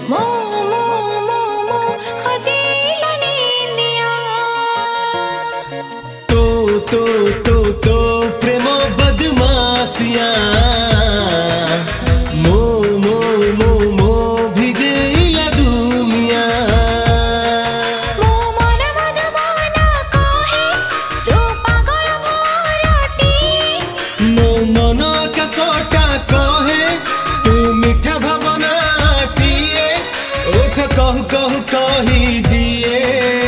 मो मो मो मो हजीला नींदिया तो प्रेम बदमाशिया मो मो मो मो भिजेला दुनिया मो मन मधुबना कहे तू पागल भरटी मो मन कसोटा कहे तू मीठा भावनाटिए उठ कहु कहु कही दिए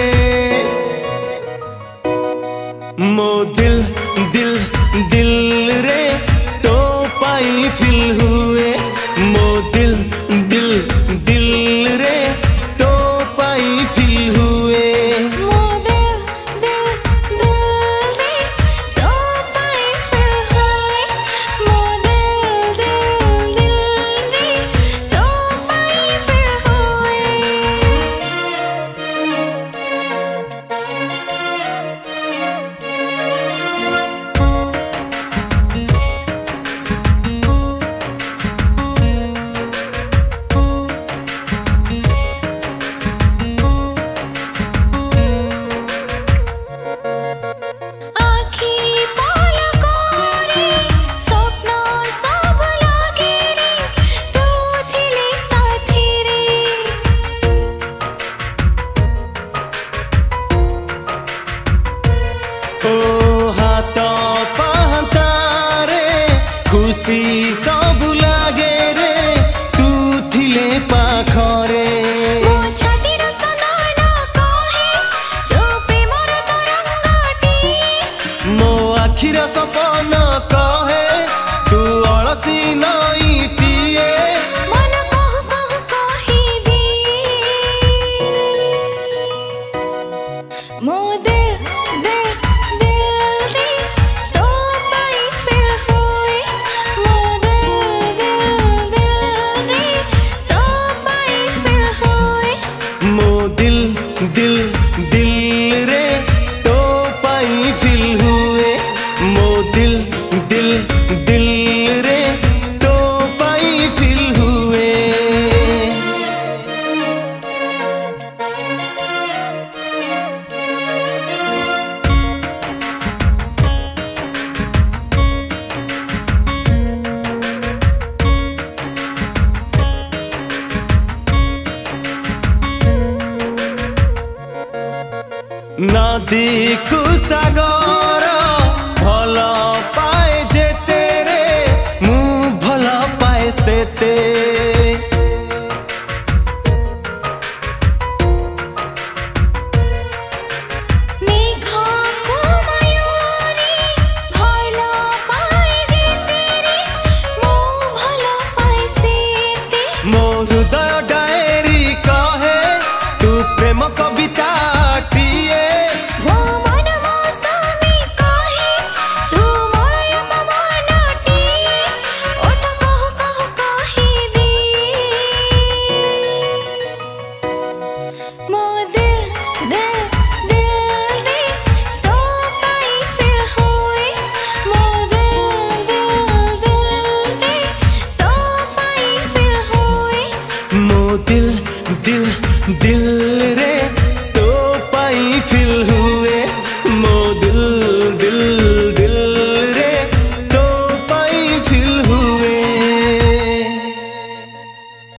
मो दिल दिल दिल रे तो पाई फिल हुए मो दिल दिल दिल रे तो पाई फिल हुए मो दिल दिल दिल रे तो पाई फिल हुए मो दिल दिल दिल रे तो पाई फिल हुए खुशी सब लागे रे तू थिले पाखरे मो छातीर स्पंदन कहे तू प्रेमर तरंगटी मो आखिर सपन कहे तू अलसी नईटिए मन कहु कहु कही दी मो दिल दिल दिल रे तो पाई फिल हुए मो दिल दिल दिल रे तो पाई फिल हुए मो दिल दिल दिल रे तो पाई फिल हुए मो दिल दिल दिल रे तो पाई फिल हुए नदी को सागर भल पाए जेते रे मु भल पाए सेते मेघ को मयूरी भल पाए जेते रे मो भल पाए सेते मो हृदय डायरी कहे तू प्रेम कविता टिए मो मन मौसमी कहे तू मलय पवनटी ओठ कहु कहु कही दी मो दिल दिल दिल रे तो पाई फिल हुए मो दिल दिल दिल रे तो पाई फिल हुए मो दिल दिल दिल रे तो पाई फिल हुए